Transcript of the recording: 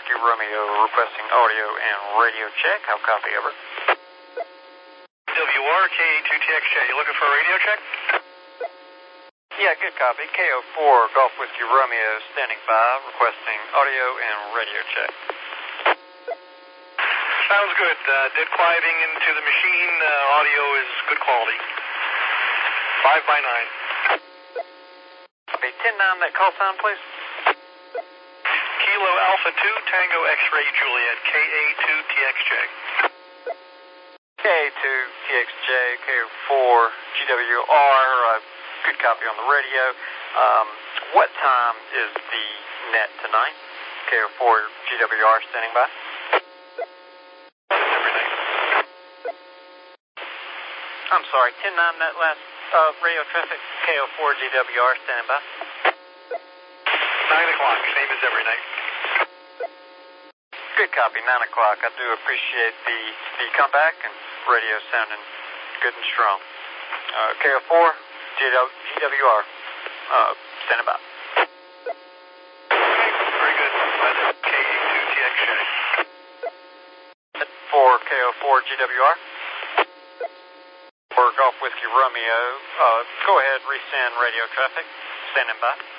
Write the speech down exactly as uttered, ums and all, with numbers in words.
Whiskey Romeo requesting audio and radio check. How copy, over? W R K A two T X J, you looking for a radio check? Yeah, good copy. K O four Golf Whiskey Romeo standing by, requesting audio and radio check. Sounds good. Uh, dead quieting into the machine. Uh, audio is good quality. Five by nine. Copy. ten nine, that call sign, please. Kilo Alpha two Tango X-Ray Juliet, K A two T X J. K A two T X J, K O four G W R, uh, good copy on the radio. Um, what time is the net tonight? K O four G W R standing by. Every night. I'm sorry, ten nine, that last uh, radio traffic, K O four G W R standing by. nine o'clock, same as every night. Good copy, nine o'clock. I do appreciate the, the comeback and radio sounding good and strong. Uh, K O four G W R, uh, standing by. Okay, very good. That's K A two T X J. For K O four G W R. For Golf Whiskey Romeo, uh, go ahead, resend radio traffic. Standing by.